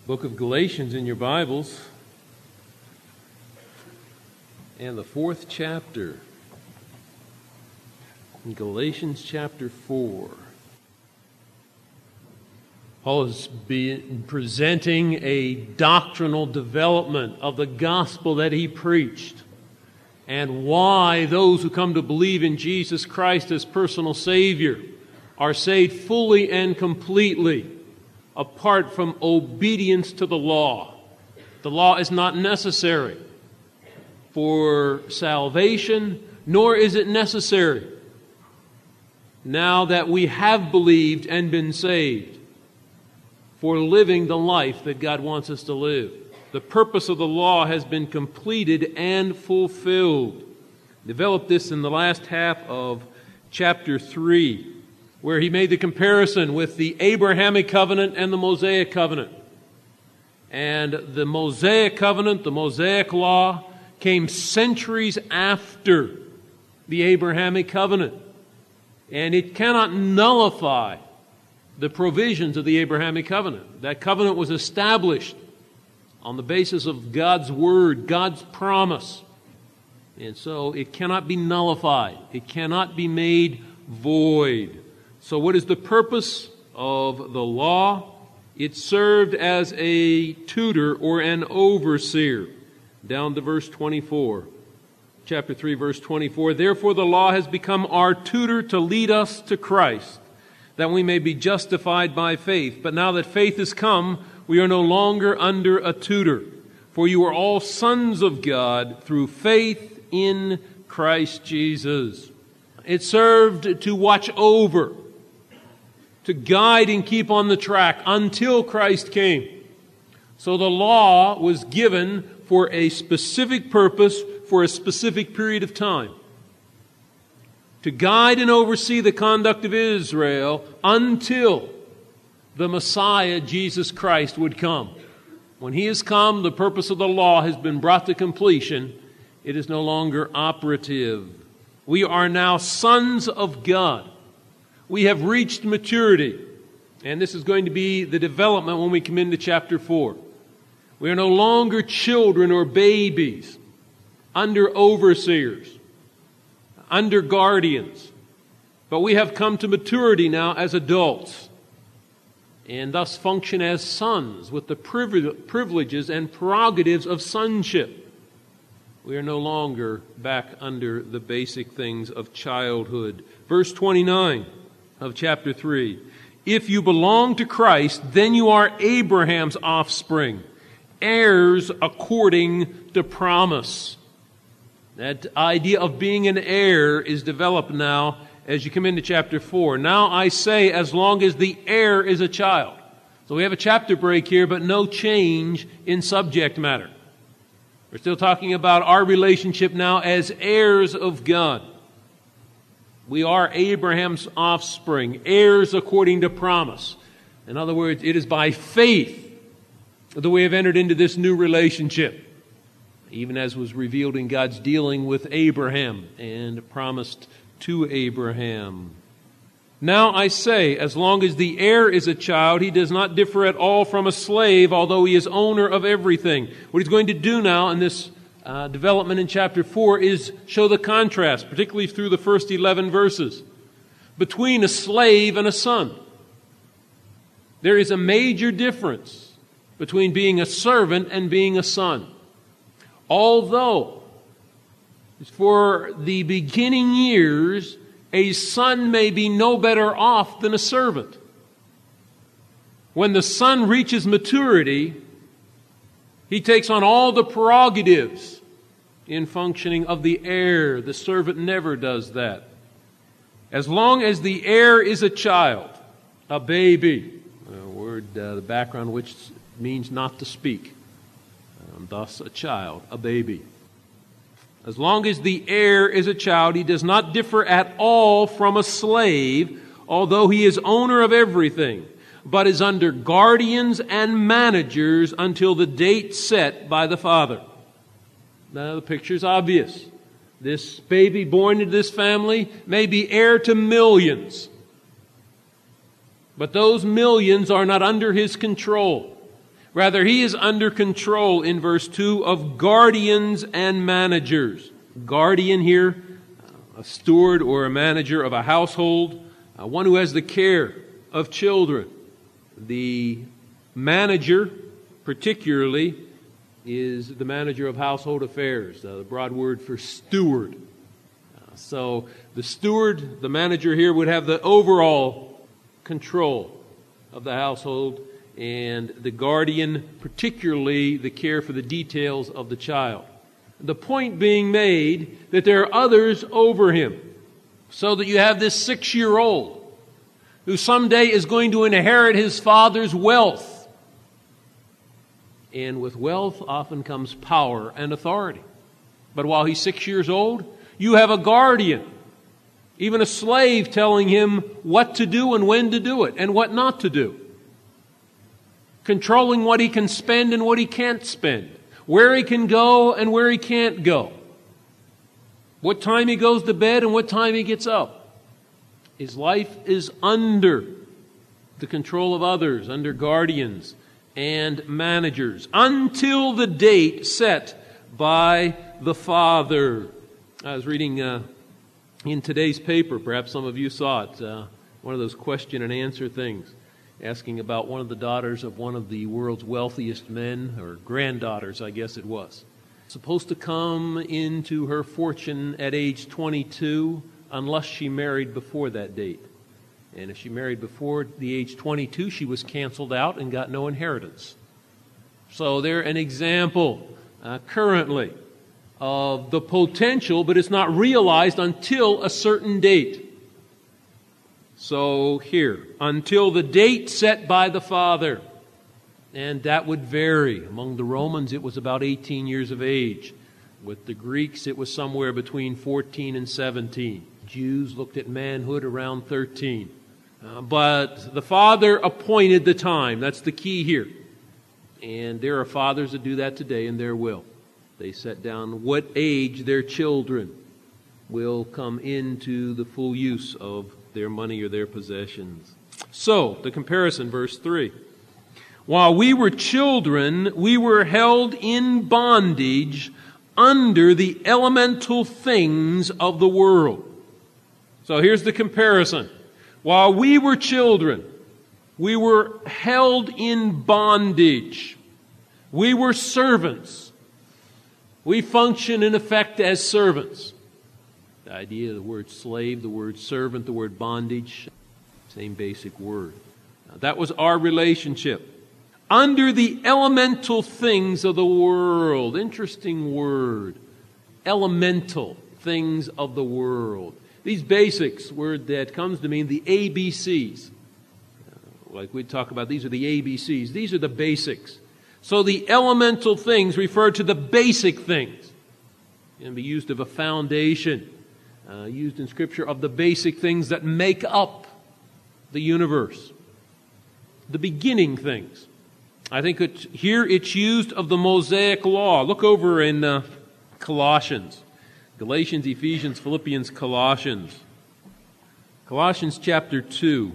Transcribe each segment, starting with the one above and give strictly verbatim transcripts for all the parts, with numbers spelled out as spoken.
Book of Galatians in your Bibles, and the fourth chapter, in Galatians chapter four. Paul has been presenting a doctrinal development of the gospel that he preached, and why those who come to believe in Jesus Christ as personal Savior are saved fully and completely, apart from obedience to the law. The law is not necessary for salvation, nor is it necessary now that we have believed and been saved for living the life that God wants us to live. The purpose of the law has been completed and fulfilled. Developed this in the last half of chapter three, where he made the comparison with the Abrahamic covenant and the Mosaic covenant. And the Mosaic covenant, the Mosaic law, came centuries after the Abrahamic covenant. And it cannot nullify the provisions of the Abrahamic covenant. That covenant was established on the basis of God's word, God's promise. And so it cannot be nullified. It cannot be made void. So what is the purpose of the law? It served as a tutor or an overseer. Down to verse twenty-four. Chapter three, verse twenty-four. Therefore the law has become our tutor to lead us to Christ, that we may be justified by faith. But now that faith has come, we are no longer under a tutor. For you are all sons of God through faith in Christ Jesus. It served to watch over, to guide and keep on the track until Christ came. So the law was given for a specific purpose, for a specific period of time, to guide and oversee the conduct of Israel until the Messiah, Jesus Christ, would come. When He has come, the purpose of the law has been brought to completion. It is no longer operative. We are now sons of God. We have reached maturity. And this is going to be the development when we come into chapter four. We are no longer children or babies under overseers, under guardians. But we have come to maturity now as adults, and thus function as sons with the privileges and prerogatives of sonship. We are no longer back under the basic things of childhood. Verse twenty-nine of chapter three. If you belong to Christ, then you are Abraham's offspring, heirs according to promise. That idea of being an heir is developed now as you come into chapter four. Now I say, as long as the heir is a child. So we have a chapter break here, but no change in subject matter. We're still talking about our relationship now as heirs of God. We are Abraham's offspring, heirs according to promise. In other words, it is by faith that we have entered into this new relationship, even as was revealed in God's dealing with Abraham and promised to Abraham. Now I say, as long as the heir is a child, he does not differ at all from a slave, although he is owner of everything. What he's going to do now in this uh, development in chapter four is show the contrast, particularly through the first eleven verses, between a slave and a son. There is a major difference between being a servant and being a son. Although, for the beginning years, a son may be no better off than a servant. When the son reaches maturity, he takes on all the prerogatives in functioning of the heir. The servant never does that. As long as the heir is a child, a baby, a word, uh, the background which means not to speak, and thus a child, a baby. As long as the heir is a child, he does not differ at all from a slave, although he is owner of everything, but is under guardians and managers until the date set by the father. Now the picture is obvious. This baby born into this family may be heir to millions, but those millions are not under his control. Rather, he is under control, in verse two, of guardians and managers. Guardian here, a steward or a manager of a household, uh, one who has the care of children. The manager, particularly, is the manager of household affairs, uh, the broad word for steward. Uh, so the steward, the manager here, would have the overall control of the household, and the guardian, particularly the care for the details of the child. The point being made that there are others over him, so that you have this six-year-old who someday is going to inherit his father's wealth. And with wealth often comes power and authority. But while he's six years old, you have a guardian, even a slave telling him what to do and when to do it and what not to do. Controlling what he can spend and what he can't spend. Where he can go and where he can't go. What time he goes to bed and what time he gets up. His life is under the control of others, under guardians and managers, until the date set by the Father. I was reading uh, in today's paper, perhaps some of you saw it, uh, one of those question and answer things, asking about one of the daughters of one of the world's wealthiest men, or granddaughters, I guess it was. Supposed to come into her fortune at age twenty-two, unless she married before that date. And if she married before the age twenty-two, she was canceled out and got no inheritance. So they're an example uh, currently of the potential, but it's not realized until a certain date. So here, until the date set by the Father. And that would vary. Among the Romans, it was about eighteen years of age. With the Greeks, it was somewhere between fourteen and seventeen. Jews looked at manhood around thirteen. Uh, but the Father appointed the time. That's the key here. And there are fathers that do that today in their will. They set down what age their children will come into the full use of their money or their possessions. So, the comparison, verse three. While we were children, we were held in bondage under the elemental things of the world. So here's the comparison. While we were children, we were held in bondage. We were servants. We function in effect as servants. The idea of the word slave, the word servant, the word bondage, same basic word. Now, that was our relationship. Under the elemental things of the world. Interesting word. Elemental things of the world. These basics, word that comes to mean the A B Cs. Like we talk about, these are the A B Cs. These are the basics. So the elemental things refer to the basic things. And be used of a foundation. Uh, used in Scripture of the basic things that make up the universe. The beginning things. I think it, here it's used of the Mosaic Law. Look over in uh, Colossians. Galatians, Ephesians, Philippians, Colossians. Colossians chapter two.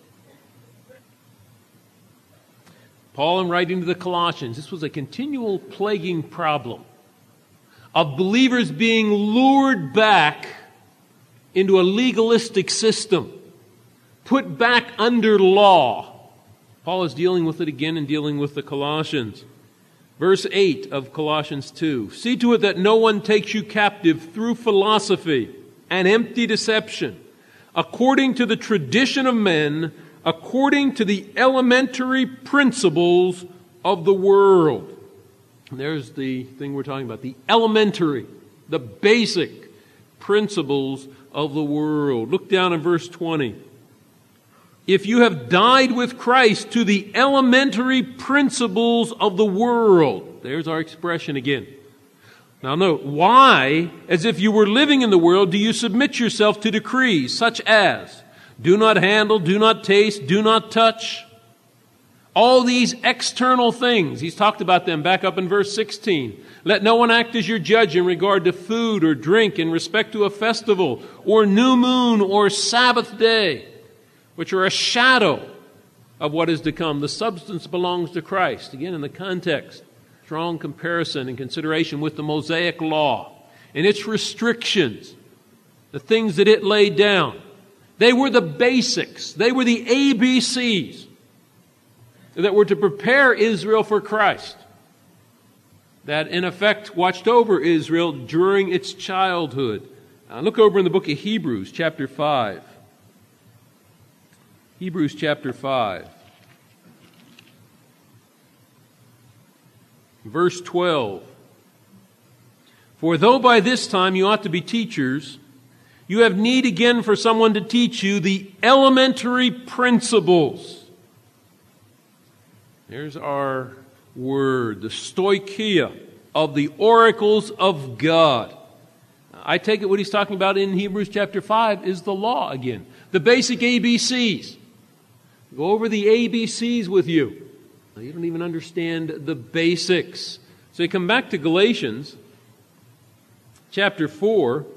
Paul, in writing to the Colossians, this was a continual plaguing problem of believers being lured back into a legalistic system, put back under law. Paul is dealing with it again and dealing with the Colossians. Verse eight of Colossians two. See to it that no one takes you captive through philosophy and empty deception, according to the tradition of men, according to the elementary principles of the world. And there's the thing we're talking about, the elementary, the basic principles of the world. Look down in verse twenty. If you have died with Christ to the elementary principles of the world. There's our expression again. Now note, why, as if you were living in the world, do you submit yourself to decrees such as, do not handle, do not taste, do not touch? All these external things, he's talked about them back up in verse sixteen. Let no one act as your judge in regard to food or drink in respect to a festival or new moon or Sabbath day, which are a shadow of what is to come. The substance belongs to Christ. Again, in the context, strong comparison and consideration with the Mosaic Law and its restrictions, the things that it laid down. They were the basics. They were the A B Cs that were to prepare Israel for Christ, that in effect watched over Israel during its childhood. Uh, look over in the book of Hebrews, chapter five. Hebrews chapter five. Verse twelve. For though by this time you ought to be teachers, you have need again for someone to teach you the elementary principles. There's our word, the stoicheia of the oracles of God. I take it what he's talking about in Hebrews chapter five is the law again. The basic A B Cs. Go over the A B Cs with you. You don't even understand the basics. So you come back to Galatians chapter four,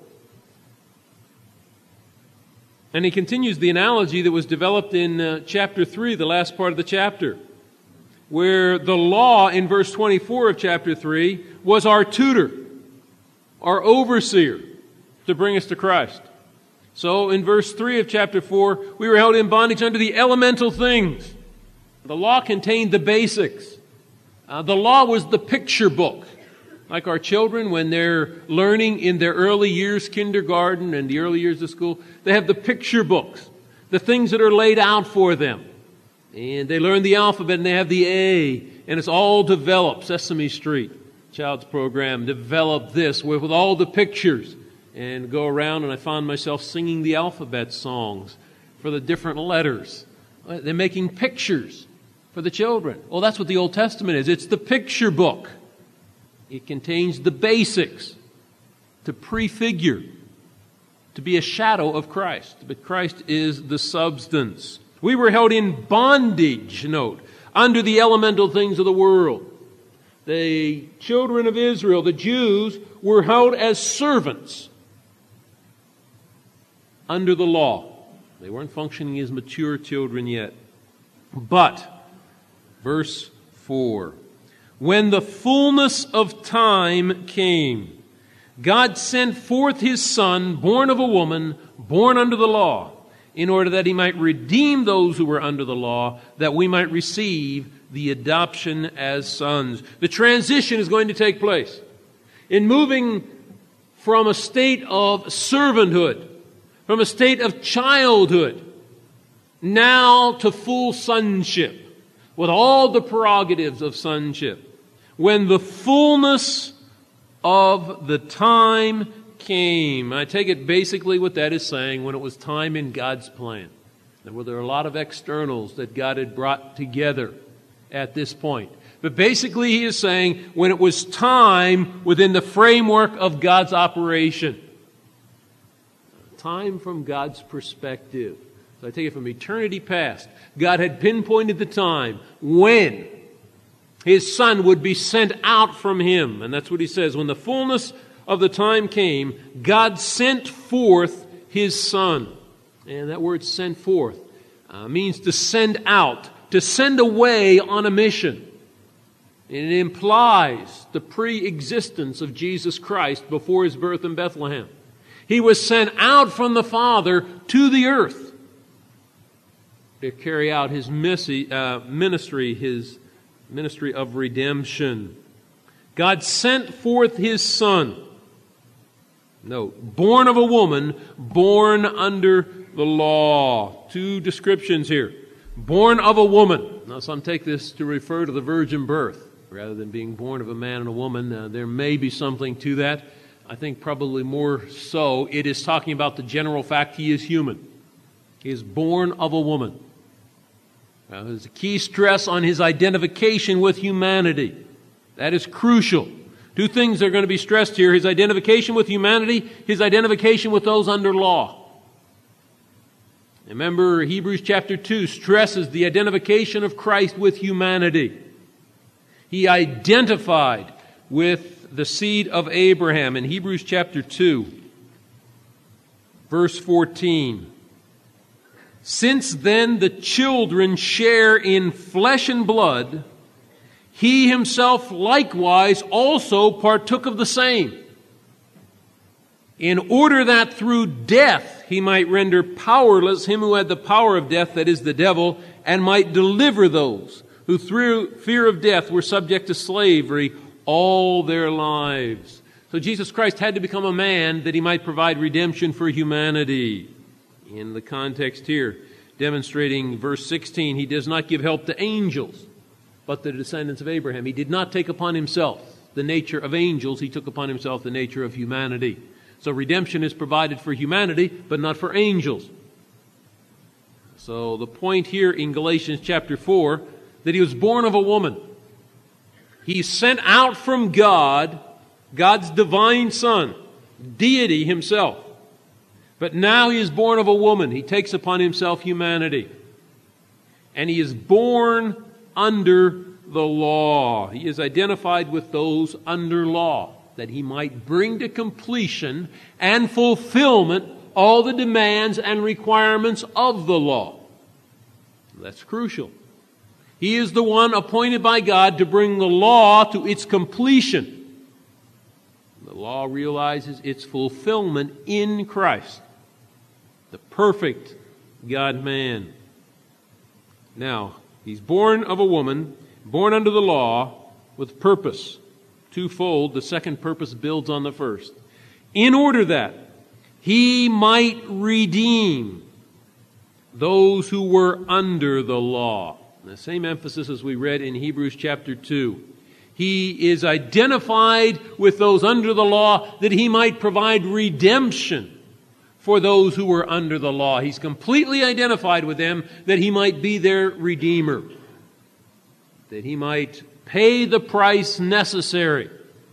and he continues the analogy that was developed in uh, chapter three, the last part of the chapter, where the law in verse twenty-four of chapter three was our tutor, our overseer, to bring us to Christ. So in verse three of chapter four, we were held in bondage under the elemental things. The law contained the basics. Uh, the law was the picture book. Like our children, when they're learning in their early years, kindergarten and the early years of school, they have the picture books, the things that are laid out for them. And they learn the alphabet and they have the A, and it's all developed. Sesame Street, child's program, developed this with, with all the pictures. And go around and I found myself singing the alphabet songs for the different letters. They're making pictures for the children. Well, that's what the Old Testament is. It's the picture book. It contains the basics to prefigure, to be a shadow of Christ. But Christ is the substance. We were held in bondage, note, under the elemental things of the world. The children of Israel, the Jews, were held as servants under the law. They weren't functioning as mature children yet. But, verse four, when the fullness of time came, God sent forth His Son, born of a woman, born under the law, in order that He might redeem those who were under the law, that we might receive the adoption as sons. The transition is going to take place. In moving from a state of servanthood, from a state of childhood, now to full sonship, with all the prerogatives of sonship. When the fullness of the time came. I take it basically what that is saying, when it was time in God's plan. There were, there were a lot of externals that God had brought together at this point. But basically he is saying when it was time within the framework of God's operation. Time from God's perspective. So I take it from eternity past. God had pinpointed the time when His Son would be sent out from Him. And that's what He says. When the fullness of the time came, God sent forth His Son. And that word sent forth uh, means to send out, to send away on a mission. And it implies the pre-existence of Jesus Christ before His birth in Bethlehem. He was sent out from the Father to the earth to carry out His ministry, His ministry of redemption. God sent forth His Son. Note, born of a woman, born under the law. Two descriptions here. Born of a woman. Now some take this to refer to the virgin birth rather than being born of a man and a woman. Uh, there may be something to that. I think probably more so it is talking about the general fact He is human. He is born of a woman. Now, there's a key stress on His identification with humanity. That is crucial. Two things are going to be stressed here. His identification with humanity, His identification with those under law. Remember, Hebrews chapter two stresses the identification of Christ with humanity. He identified with the seed of Abraham in Hebrews chapter two, verse fourteen. Since then the children share in flesh and blood, he himself likewise also partook of the same, in order that through death he might render powerless him who had the power of death, that is the devil, and might deliver those who through fear of death were subject to slavery all their lives. So Jesus Christ had to become a man that he might provide redemption for humanity. In the context here, demonstrating verse sixteen, he does not give help to angels, but the descendants of Abraham. He did not take upon himself the nature of angels. He took upon himself the nature of humanity. So redemption is provided for humanity, but not for angels. So the point here in Galatians chapter four, that he was born of a woman. He's sent out from God, God's divine Son, deity himself. But now he is born of a woman. He takes upon himself humanity. And he is born under the law. He is identified with those under law, that he might bring to completion and fulfillment all the demands and requirements of the law. That's crucial. He is the one appointed by God to bring the law to its completion. The law realizes its fulfillment in Christ, the perfect God-man. Now, he's born of a woman, born under the law, with purpose. Twofold, the second purpose builds on the first. In order that he might redeem those who were under the law. The same emphasis as we read in Hebrews chapter two. He is identified with those under the law that he might provide redemption for those who were under the law. He's completely identified with them that he might be their redeemer, that he might pay the price necessary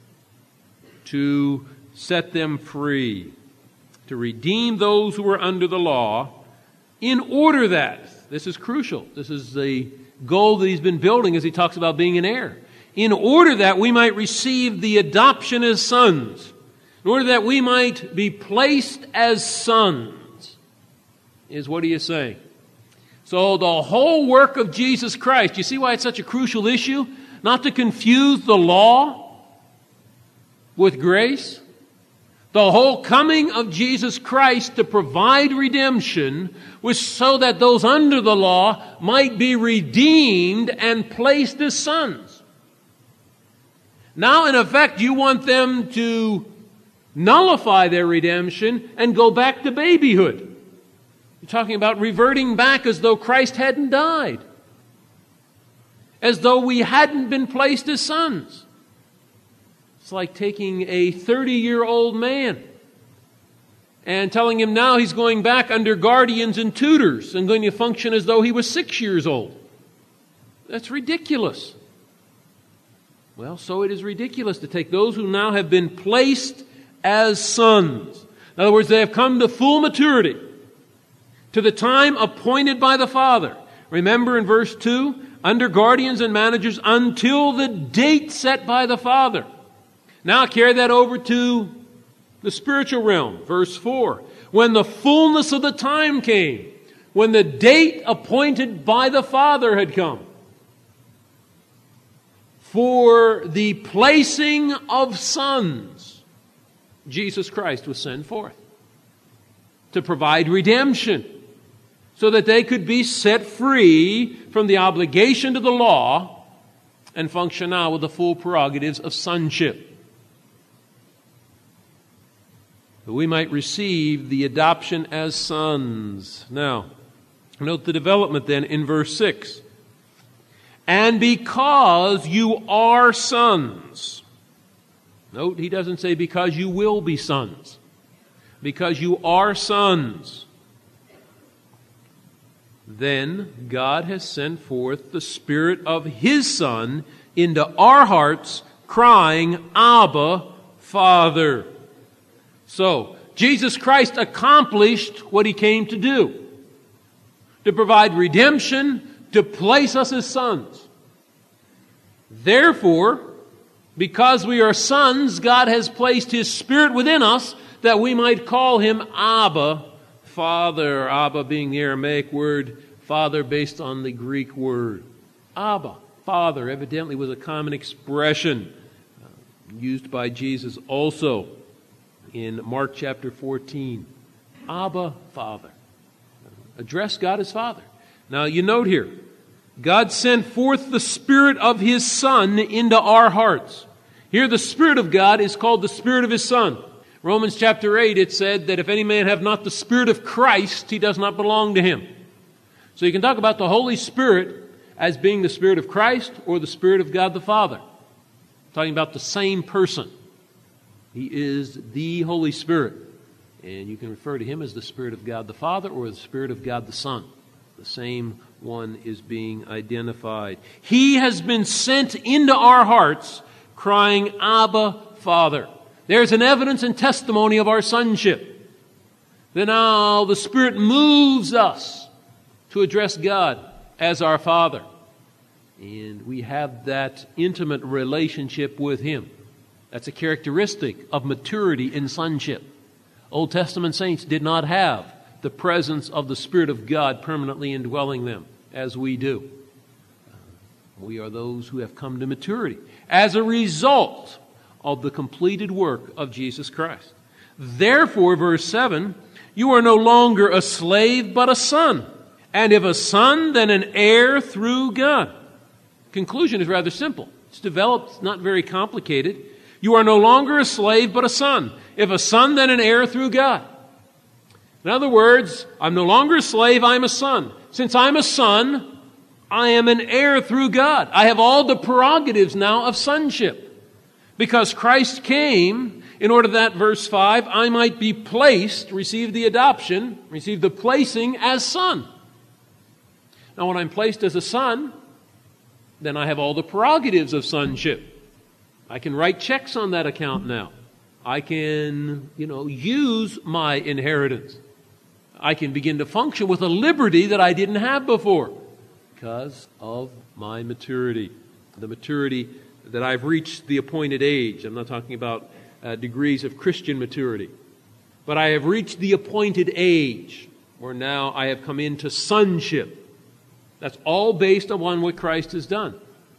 to set them free, to redeem those who were under the law, in order that, this is crucial, this is the goal that he's been building as he talks about being an heir, in order that we might receive the adoption as sons, in order that we might be placed as sons, is what he is saying. So the whole work of Jesus Christ, you see why it's such a crucial issue? Not to confuse the law with grace. The whole coming of Jesus Christ to provide redemption was so that those under the law might be redeemed and placed as sons. Now, in effect, you want them to nullify their redemption and go back to babyhood. You're talking about reverting back as though Christ hadn't died, as though we hadn't been placed as sons. It's like taking a thirty-year-old man and telling him now he's going back under guardians and tutors and going to function as though he was six years old. That's ridiculous. Well, so it is ridiculous to take those who now have been placed as sons. In other words, they have come to full maturity, to the time appointed by the Father. Remember in verse two, under guardians and managers until the date set by the Father. Now carry that over to the spiritual realm. Verse four. When the fullness of the time came, when the date appointed by the Father had come, for the placing of sons, Jesus Christ was sent forth to provide redemption so that they could be set free from the obligation to the law and function now with the full prerogatives of sonship. That we might receive the adoption as sons. Now, note the development then in verse six. And because you are sons. Note, he doesn't say because you will be sons. Because you are sons. Then God has sent forth the Spirit of His Son into our hearts, crying, Abba, Father. So, Jesus Christ accomplished what He came to do. To provide redemption, to place us as sons. Therefore, because we are sons, God has placed His Spirit within us that we might call Him Abba, Father, Abba being the Aramaic word, Father based on the Greek word. Abba, Father, evidently was a common expression uh, used by Jesus also in Mark chapter fourteen. Abba, Father. Address God as Father. Now you note here, God sent forth the Spirit of His Son into our hearts. Here the Spirit of God is called the Spirit of His Son. Romans chapter eight, it said that if any man have not the Spirit of Christ, he does not belong to Him. So you can talk about the Holy Spirit as being the Spirit of Christ or the Spirit of God the Father. Talking about the same person. He is the Holy Spirit. And you can refer to Him as the Spirit of God the Father or the Spirit of God the Son. The same one is being identified. He has been sent into our hearts, crying, Abba, Father. There's an evidence and testimony of our sonship. Then now the Spirit moves us to address God as our Father. And we have that intimate relationship with Him. That's a characteristic of maturity in sonship. Old Testament saints did not have the presence of the Spirit of God permanently indwelling them, as we do. We are those who have come to maturity as a result of the completed work of Jesus Christ. Therefore, verse seven, you are no longer a slave, but a son. And if a son, then an heir through God. Conclusion is rather simple. It's developed, it's not very complicated. You are no longer a slave, but a son. If a son, then an heir through God. In other words, I'm no longer a slave, I'm a son. Since I'm a son, I am an heir through God. I have all the prerogatives now of sonship. Because Christ came in order that, verse five, I might be placed, receive the adoption, receive the placing as son. Now, when I'm placed as a son, then I have all the prerogatives of sonship. I can write checks on that account now. I can, you know, use my inheritance. I can begin to function with a liberty that I didn't have before because of my maturity, the maturity that I've reached the appointed age. I'm not talking about uh, degrees of Christian maturity, but I have reached the appointed age where now I have come into sonship. That's all based upon what Christ has done.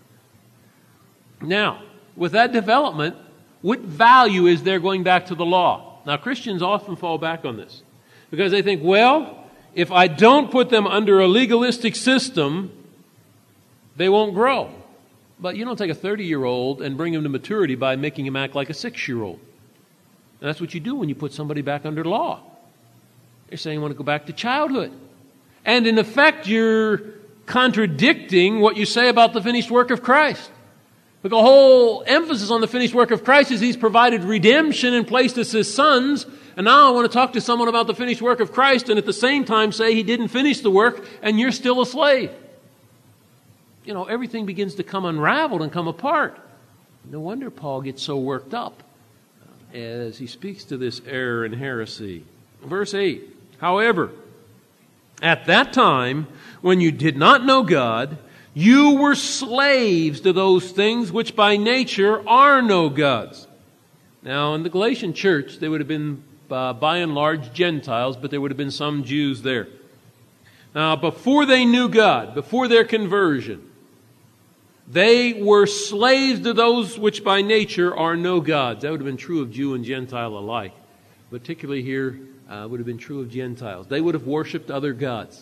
Now, with that development, what value is there going back to the law? Now, Christians often fall back on this because they think, well, if I don't put them under a legalistic system, they won't grow. But you don't take a thirty-year-old and bring him to maturity by making him act like a six-year-old. And that's what you do when you put somebody back under law. You're saying you want to go back to childhood. And in effect, you're contradicting what you say about the finished work of Christ. But the whole emphasis on the finished work of Christ is He's provided redemption and placed us as sons. And now I want to talk to someone about the finished work of Christ and at the same time say He didn't finish the work and you're still a slave. You know, everything begins to come unraveled and come apart. No wonder Paul gets so worked up as he speaks to this error and heresy. Verse eight, however, at that time, when you did not know God, you were slaves to those things which by nature are no gods. Now, in the Galatian church, they would have been, uh, by and large, Gentiles, but there would have been some Jews there. Now, before they knew God, before their conversion, they were slaves to those which by nature are no gods. That would have been true of Jew and Gentile alike. Particularly here, uh, would have been true of Gentiles. They would have worshipped other gods.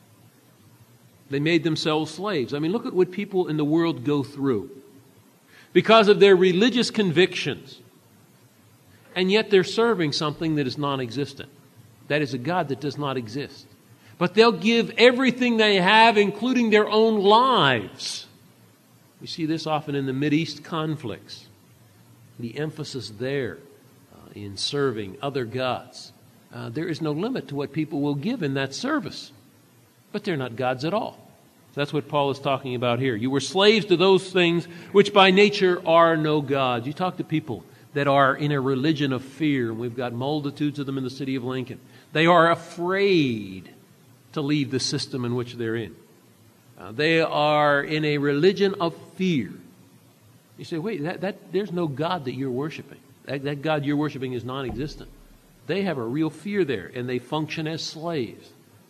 They made themselves slaves. I mean, look at what people in the world go through because of their religious convictions. And yet they're serving something that is non-existent. That is a God that does not exist. But they'll give everything they have, including their own lives. We see this often in the Mideast conflicts. The emphasis there uh, in serving other gods. Uh, there is no limit to what people will give in that service. But they're not gods at all. That's what Paul is talking about here. You were slaves to those things which by nature are no gods. You talk to people that are in a religion of fear, and we've got multitudes of them in the city of Lincoln. They are afraid to leave the system in which they're in. Uh, they are in a religion of fear. You say, wait, that, that, there's no God that you're worshiping. That, that God you're worshiping is non-existent. They have a real fear there, and they function as slaves.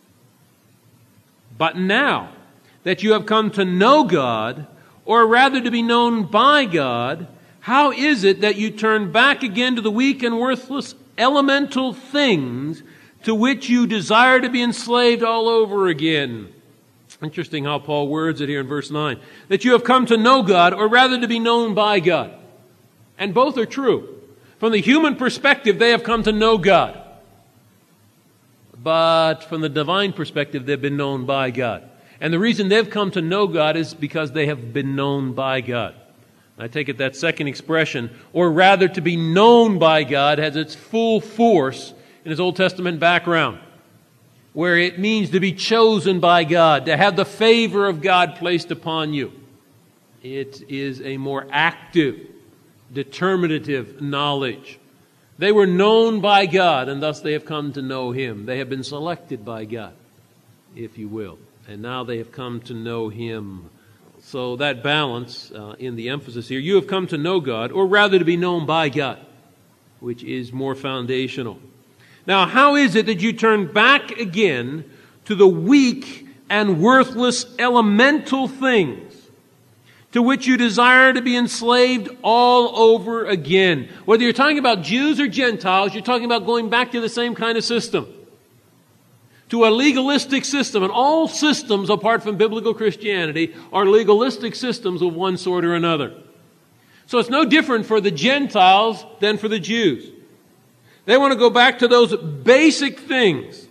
But now that you have come to know God, or rather to be known by God, how is it that you turn back again to the weak and worthless elemental things to which you desire to be enslaved all over again? Interesting how Paul words it here in verse nine. That you have come to know God, or rather to be known by God. And both are true. From the human perspective, they have come to know God. But from the divine perspective, they've been known by God. And the reason they've come to know God is because they have been known by God. I take it that second expression, or rather to be known by God, has its full force in his Old Testament background, where it means to be chosen by God, to have the favor of God placed upon you. It is a more active, determinative knowledge. They were known by God, and thus they have come to know Him. They have been selected by God, if you will. And now they have come to know Him. So that balance uh, in the emphasis here, you have come to know God, or rather to be known by God, which is more foundational. Now, how is it that you turn back again to the weak and worthless elemental things to which you desire to be enslaved all over again? Whether you're talking about Jews or Gentiles, you're talking about going back to the same kind of system, to a legalistic system. And all systems, apart from biblical Christianity, are legalistic systems of one sort or another. So it's no different for the Gentiles than for the Jews. They want to go back to those basic things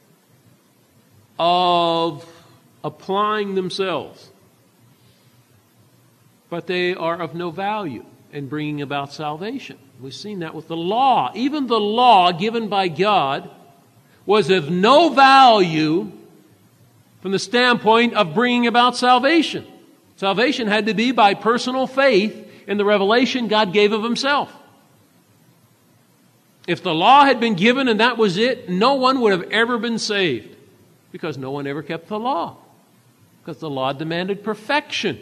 of applying themselves. But they are of no value in bringing about salvation. We've seen that with the law. Even the law given by God was of no value from the standpoint of bringing about salvation. Salvation had to be by personal faith in the revelation God gave of Himself. If the law had been given and that was it, no one would have ever been saved, because no one ever kept the law, because the law demanded perfection.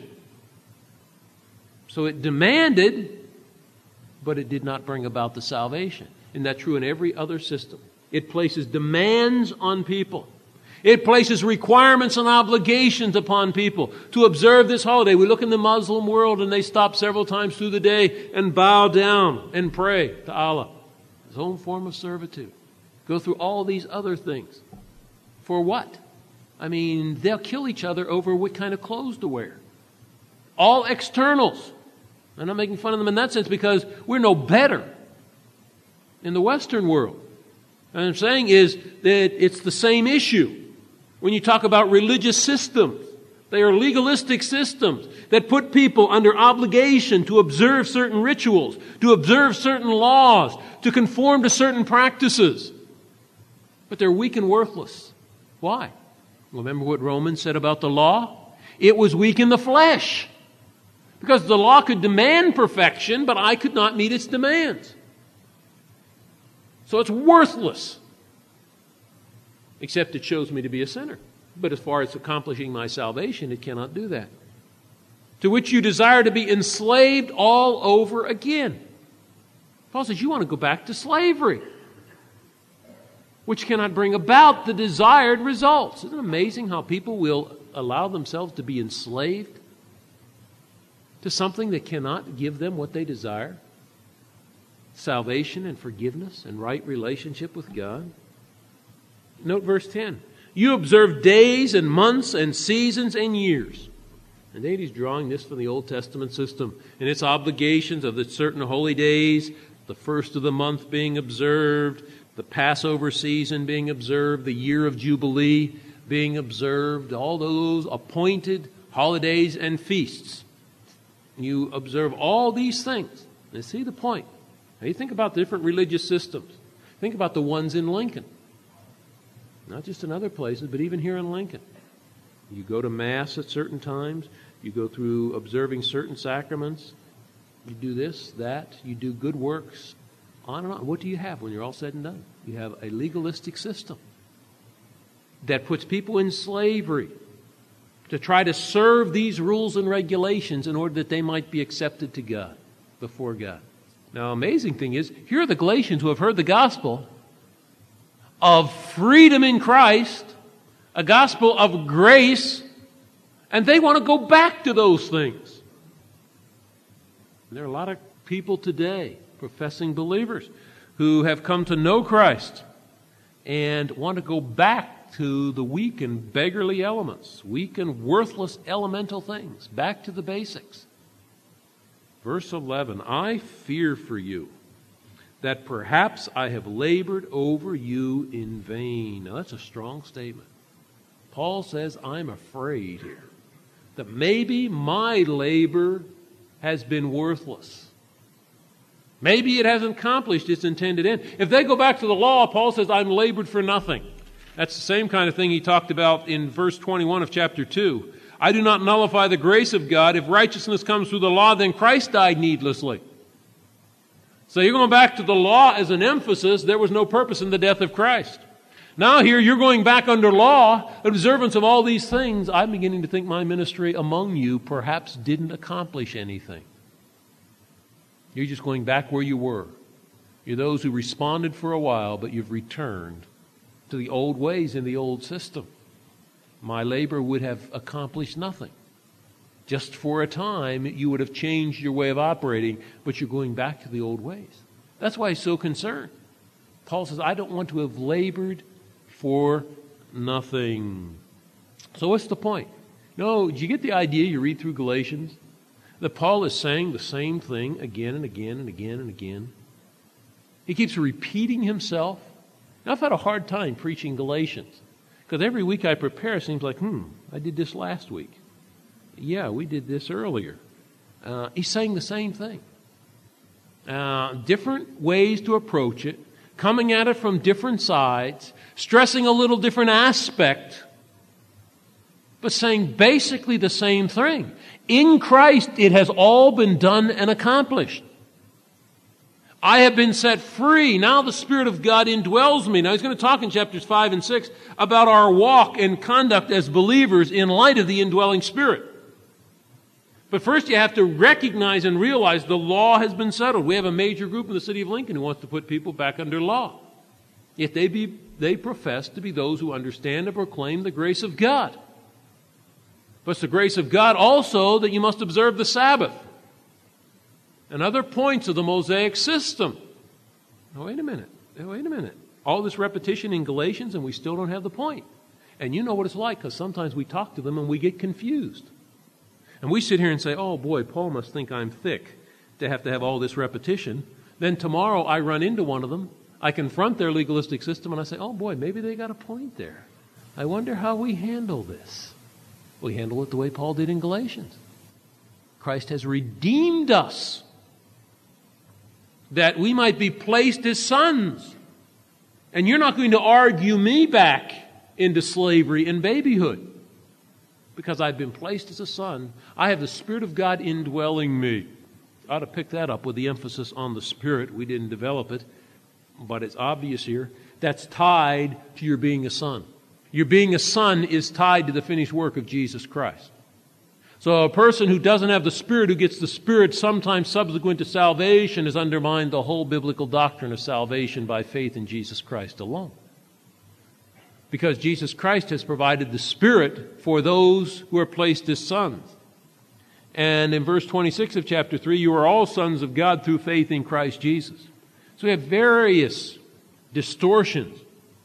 So it demanded, but it did not bring about the salvation. Isn't that true in every other system? It places demands on people. It places requirements and obligations upon people to observe this holiday. We look in the Muslim world and they stop several times through the day and bow down and pray to Allah. His own form of servitude. Go through all these other things. For what? I mean, they'll kill each other over what kind of clothes to wear. All externals. I'm not making fun of them in that sense, because we're no better in the Western world. What I'm saying is that it's the same issue. When you talk about religious systems, they are legalistic systems that put people under obligation to observe certain rituals, to observe certain laws, to conform to certain practices. But they're weak and worthless. Why? Remember what Romans said about the law? It was weak in the flesh. Because the law could demand perfection, but I could not meet its demands. So it's worthless. Except it shows me to be a sinner. But as far as accomplishing my salvation, it cannot do that. To which you desire to be enslaved all over again. Paul says you want to go back to slavery, which cannot bring about the desired results. Isn't it amazing how people will allow themselves to be enslaved to something that cannot give them what they desire? Salvation and forgiveness and right relationship with God. Note verse ten. You observe days and months and seasons and years. And then he's drawing this from the Old Testament system and its obligations of the certain holy days, the first of the month being observed, the Passover season being observed, the year of Jubilee being observed, all those appointed holidays and feasts. You observe all these things. And see the point. Now you think about the different religious systems. Think about the ones in Lincoln. Not just in other places, but even here in Lincoln. You go to Mass at certain times. You go through observing certain sacraments. You do this, that. You do good works. On and on. What do you have when you're all said and done? You have a legalistic system that puts people in slavery to try to serve these rules and regulations in order that they might be accepted to God, before God. Now, amazing thing is, here are the Galatians who have heard the gospel, of freedom in Christ, a gospel of grace, and they want to go back to those things. There are a lot of people today, professing believers, who have come to know Christ and want to go back to the weak and beggarly elements, weak and worthless elemental things, back to the basics. Verse eleven, I fear for you that perhaps I have labored over you in vain. Now that's a strong statement. Paul says, I'm afraid here that maybe my labor has been worthless. Maybe it hasn't accomplished its intended end. If they go back to the law, Paul says, I'm labored for nothing. That's the same kind of thing he talked about in verse twenty-one of chapter two. I do not nullify the grace of God. If righteousness comes through the law, then Christ died needlessly. So you're going back to the law as an emphasis. There was no purpose in the death of Christ. Now here you're going back under law, observance of all these things. I'm beginning to think my ministry among you perhaps didn't accomplish anything. You're just going back where you were. You're those who responded for a while, but you've returned to the old ways in the old system. My labor would have accomplished nothing. Just for a time, you would have changed your way of operating, but you're going back to the old ways. That's why he's so concerned. Paul says, I don't want to have labored for nothing. So what's the point? No, did you get the idea? You read through Galatians that Paul is saying the same thing again and again and again and again. He keeps repeating himself. Now, I've had a hard time preaching Galatians because every week I prepare, it seems like, hmm, I did this last week. Yeah, we did this earlier. Uh, he's saying the same thing. Uh, different ways to approach it, coming at it from different sides, stressing a little different aspect, but saying basically the same thing. In Christ, it has all been done and accomplished. I have been set free. Now the Spirit of God indwells me. Now he's going to talk in chapters five and six about our walk and conduct as believers in light of the indwelling Spirit. But first you have to recognize and realize the law has been settled. We have a major group in the city of Lincoln who wants to put people back under law. Yet they, be, they profess to be those who understand and proclaim the grace of God. But it's the grace of God also that you must observe the Sabbath and other points of the Mosaic system. Now, wait a minute. Now, wait a minute. All this repetition in Galatians and we still don't have the point. And you know what it's like because sometimes we talk to them and we get confused. And we sit here and say, oh boy, Paul must think I'm thick to have to have all this repetition. Then tomorrow I run into one of them. I confront their legalistic system and I say, oh boy, maybe they got a point there. I wonder how we handle this. We handle it the way Paul did in Galatians. Christ has redeemed us that we might be placed as sons. And you're not going to argue me back into slavery and babyhood. Because I've been placed as a son, I have the Spirit of God indwelling me. I ought to pick that up with the emphasis on the Spirit. We didn't develop it, but it's obvious here. That's tied to your being a son. Your being a son is tied to the finished work of Jesus Christ. So a person who doesn't have the Spirit, who gets the Spirit sometime subsequent to salvation, has undermined the whole biblical doctrine of salvation by faith in Jesus Christ alone. Because Jesus Christ has provided the Spirit for those who are placed as sons. And in verse twenty-six of chapter three, you are all sons of God through faith in Christ Jesus. So we have various distortions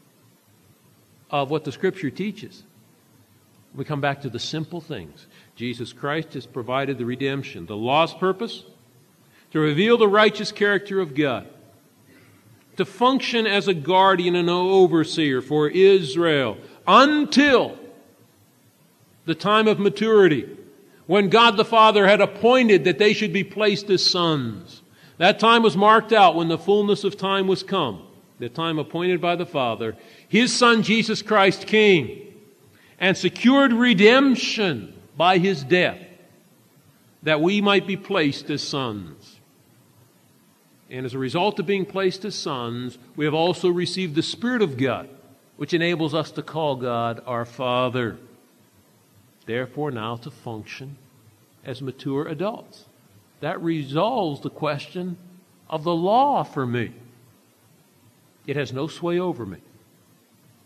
of what the Scripture teaches. We come back to the simple things. Jesus Christ has provided the redemption. The law's purpose? To reveal the righteous character of God. To function as a guardian and an overseer for Israel until the time of maturity, when God the Father had appointed that they should be placed as sons. That time was marked out when the fullness of time was come, the time appointed by the Father. His Son Jesus Christ came and secured redemption by His death, that we might be placed as sons. And as a result of being placed as sons, we have also received the Spirit of God, which enables us to call God our Father. Therefore, now to function as mature adults. That resolves the question of the law for me. It has no sway over me.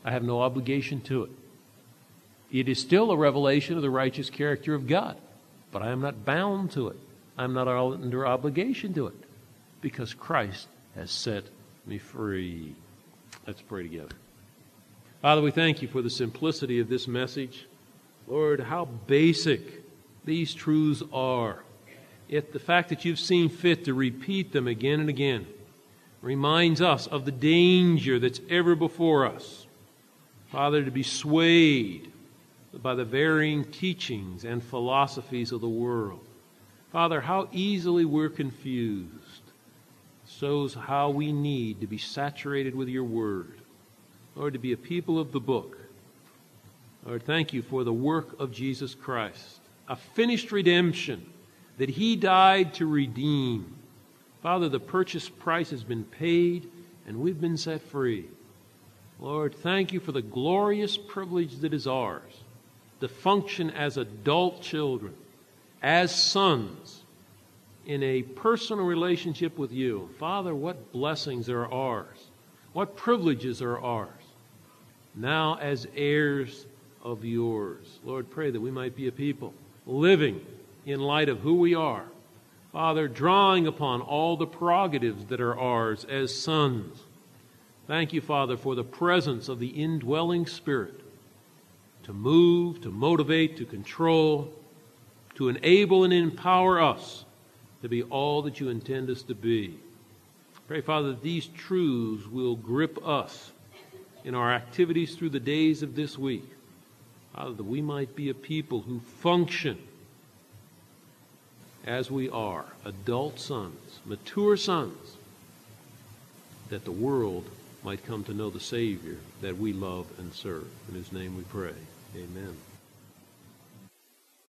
I have no obligation to it. It is still a revelation of the righteous character of God, but I am not bound to it. I'm not under obligation to it, because Christ has set me free. Let's pray together. Father, we thank you for the simplicity of this message. Lord, how basic these truths are. Yet the fact that you've seen fit to repeat them again and again reminds us of the danger that's ever before us. Father, to be swayed by the varying teachings and philosophies of the world. Father, how easily we're confused shows how we need to be saturated with your word. Lord, to be a people of the book. Lord, thank you for the work of Jesus Christ, a finished redemption that he died to redeem. Father, the purchase price has been paid and we've been set free. Lord, thank you for the glorious privilege that is ours to function as adult children, as sons, in a personal relationship with you. Father, what blessings are ours. What privileges are ours. Now as heirs of yours. Lord, pray that we might be a people living in light of who we are. Father, drawing upon all the prerogatives that are ours as sons. Thank you, Father, for the presence of the indwelling Spirit to move, to motivate, to control, to enable and empower us to be all that you intend us to be. Pray, Father, that these truths will grip us in our activities through the days of this week. Father, that we might be a people who function as we are, adult sons, mature sons, that the world might come to know the Savior that we love and serve. In his name we pray. Amen.